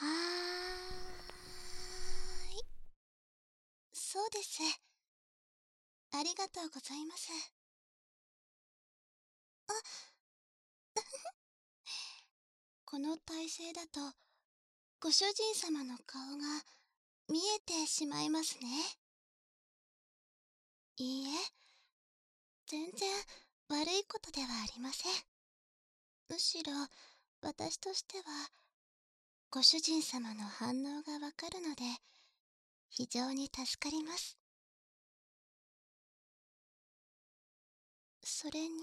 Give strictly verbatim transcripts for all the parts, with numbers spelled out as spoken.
はーい。そうです。ありがとうございます。あ、この体勢だと、ご主人様の顔が見えてしまいますね。いいえ、全然悪いことではありません。むしろ、私としては、ご主人様の反応がわかるので、非常に助かります。それに、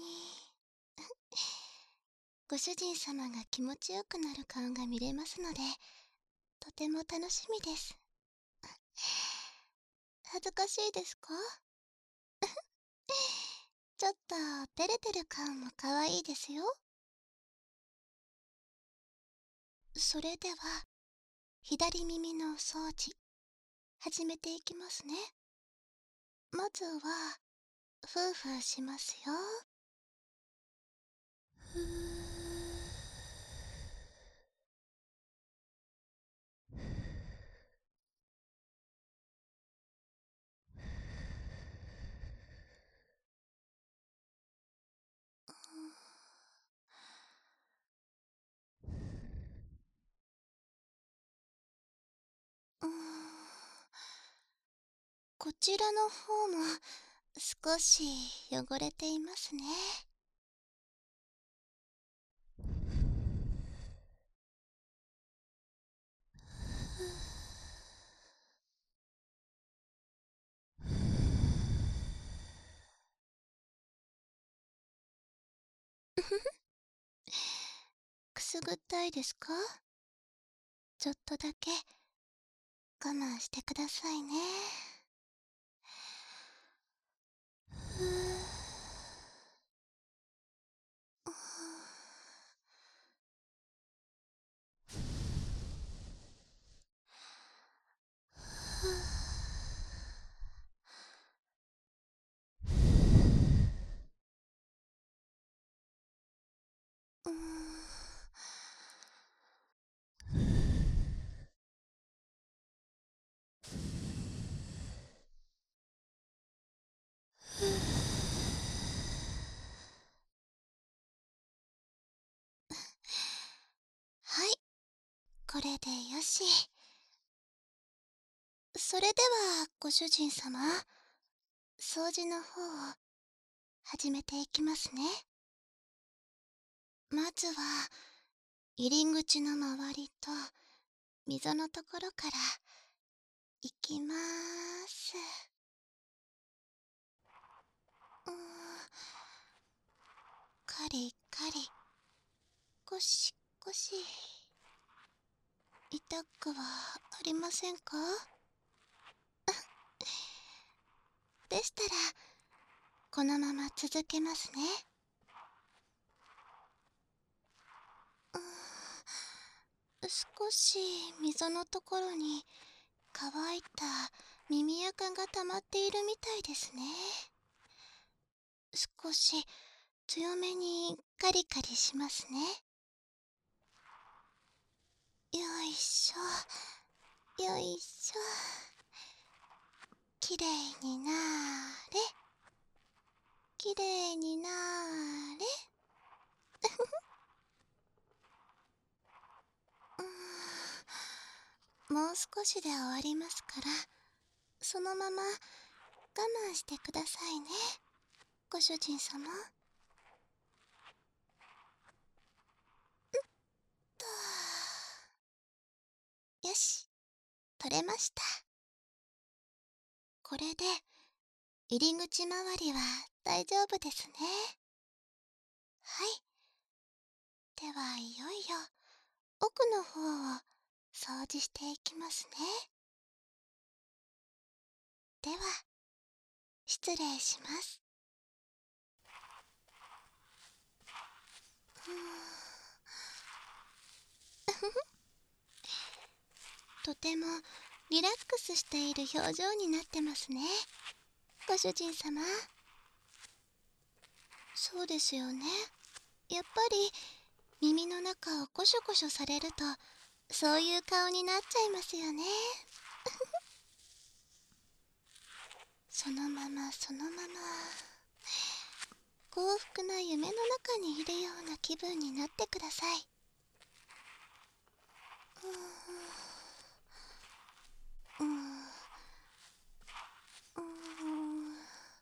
ご主人様が気持ちよくなる顔が見れますので、とても楽しみです。恥ずかしいですか？ちょっと照れてる顔も可愛いですよ。それでは、左耳のお掃除、始めていきますね。まずは、ふうふうしますよ。ふー。うーん、こちらの方も少し汚れていますね。くすぐったいですか？ちょっとだけ我慢してくださいね。ふー。うーん。はい、これでよし。それでは、ご主人様、掃除の方を始めていきますね。まずは、入り口の周りと溝のところからいきまーす。うーん、カリカリ、ゴシゴシ。痛くはありませんか？でしたら、このまま続けますね。うーん、少し溝のところに乾いた耳垢が溜まっているみたいですね。少し強めにカリカリしますね。よいしょ、よいしょ。きれいになーれ、きれいになーれ。うーん、もう少しで終わりますから、そのまま我慢してくださいね、ご主人様。とよし、取れました。これで入り口周りは大丈夫ですね。はい。ではいよいよ奥の方を掃除していきますね。では、失礼します。うーん。とてもリラックスしている表情になってますね、ご主人様。そうですよね。やっぱり耳の中をコショコショされるとそういう顔になっちゃいますよね。そのままそのまま幸福な夢の中にいるような気分になってください。うーんうーんうーん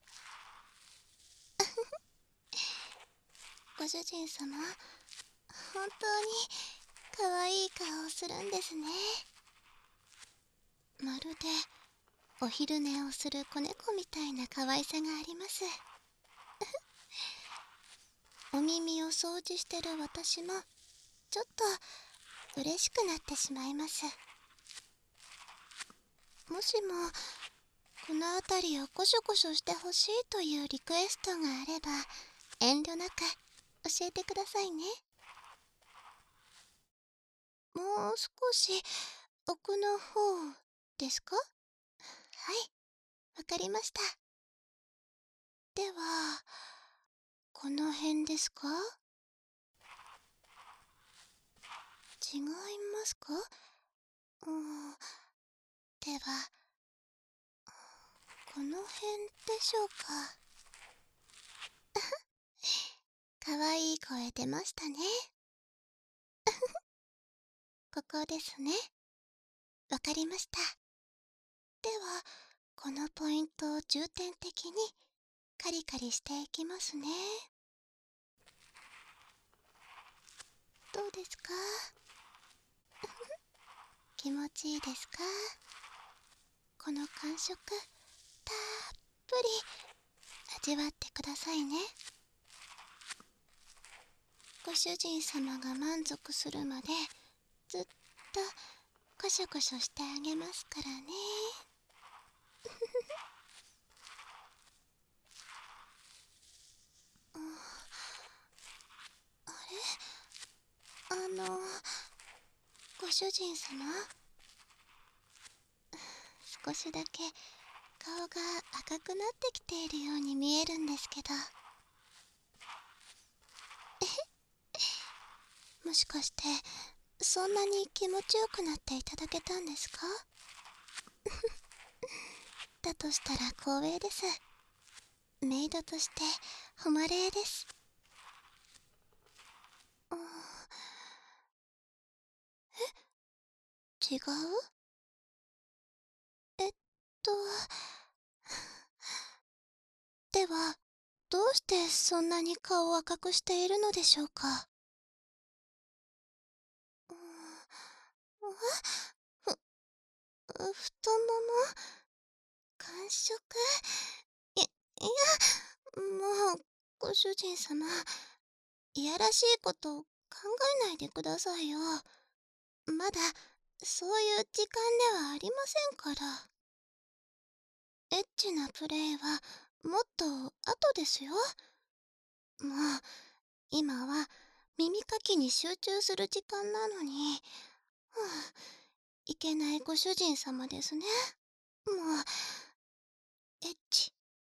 ご主人様、本当に可愛い顔をするんですね。まるでお昼寝をする子猫みたいな可愛さがあります。お耳を掃除してる私もちょっと嬉しくなってしまいます。もしもこの辺りをコショコショしてほしいというリクエストがあれば遠慮なく教えてくださいね。もう少し奥の方ですか？はい、わかりました。ではこの辺ですか？違いますか？うん、ではこの辺でしょうか？かわいい声出ましたね。ここですね。わかりました。ではこのポイントを重点的にカリカリしていきますね。どうですか？気持ちいいですか？この感触たっぷり味わってくださいね。ご主人様が満足するまでずっとコショコショしてあげますからね。うん、あれ、あのご主人様、少しだけ顔が赤くなってきているように見えるんですけど、もしかしてそんなに気持ちよくなっていただけたんですか？だとしたら光栄です。メイドとして誉れです。うん、違う？えっとではどうしてそんなに顔を赤くしているのでしょうか？うん、ふ、太もも感触、い、いや、もうご主人様、いやらしいこと考えないでくださいよ。まだそういう時間ではありませんから。エッチなプレイはもっと後ですよ。もう今は耳かきに集中する時間なのに、ふう、いけないご主人様ですね。もうエッチ、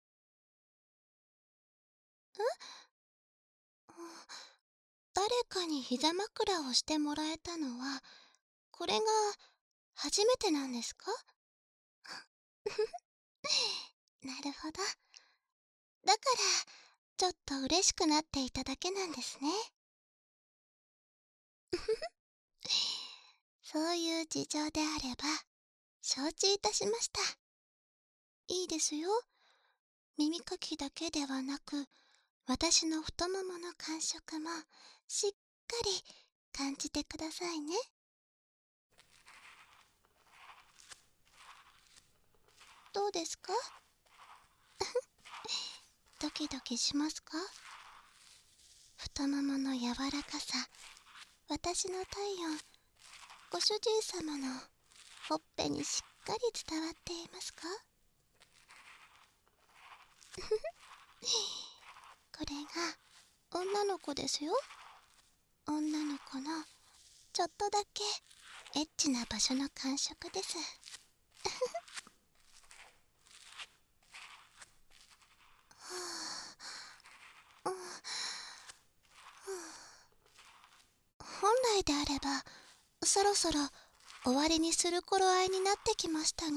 うん、誰かに膝枕をしてもらえたのはこれが初めてなんですか？なるほど。だからちょっと嬉しくなっていただけなんですね。そういう事情であれば承知いたしました。いいですよ。耳かきだけではなく私の太ももの感触もしっかり感じてくださいね。どうですか？ドキドキしますか？太ももの柔らかさ、私の体温、ご主人様のほっぺにしっかり伝わっていますか？これが女の子ですよ。女の子のちょっとだけエッチな場所の感触です。うん、本来であればそろそろ終わりにする頃合いになってきましたが、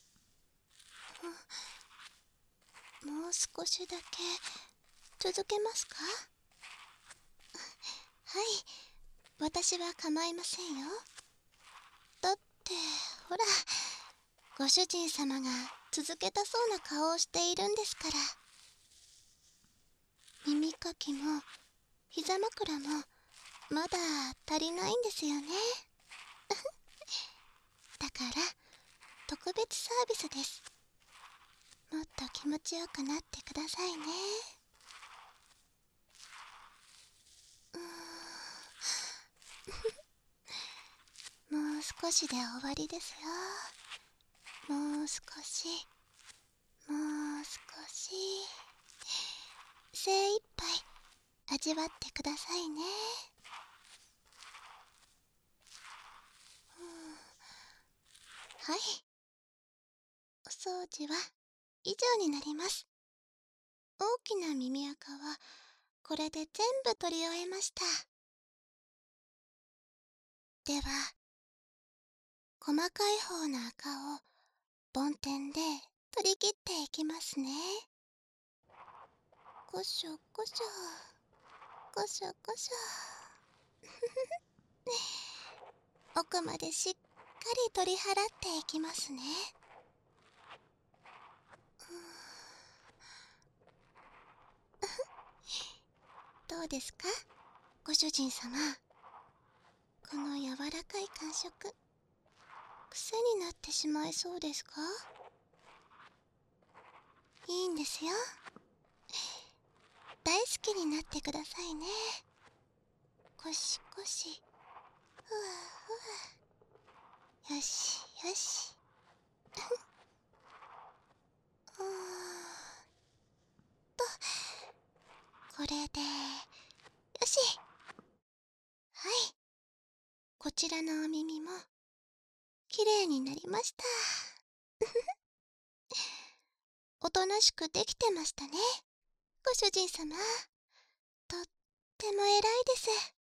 うん、もう少しだけ続けますか？はい、私は構いませんよ。だってほら、ご主人様が続けたそうな顔をしているんですから。耳かきも膝枕もまだ足りないんですよね。だから特別サービスです。もっと気持ちよくなってくださいね。うーんもう少しで終わりですよ。もう少し、もう少し、精一杯味わってくださいね。はい、お掃除は以上になります。大きな耳垢はこれで全部取り終えました。では細かい方の垢を梵天で取り切っていきますね。こしょこしょ、こしょこしょ奥までしっかり取り払っていきますね。どうですか、ご主人様。この柔らかい感触、癖になってしまいそうですか？いいんですよ。大好きになってくださいね。こしこし、ふわふわ。よしよし。うーんと、これでよし。はい、こちらのお耳もきれいになりました。おとなしくできてましたね、ご主人様。とっても偉いです。